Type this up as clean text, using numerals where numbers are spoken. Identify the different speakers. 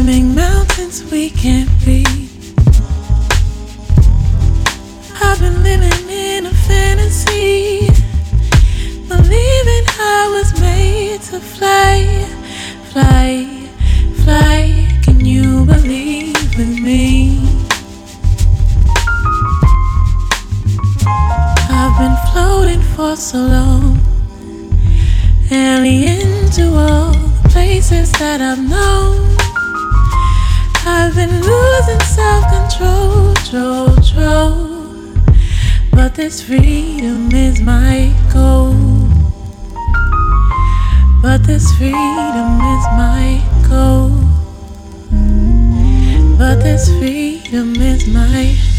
Speaker 1: climbing mountains we can't reach. I've been living in a fantasy, believing I was made to fly, fly, fly. Can you believe with me? I've been floating for so long, alien to all the places that I've known. I've been losing self-control, but this freedom is my goal. But this freedom is my goal. But this freedom is my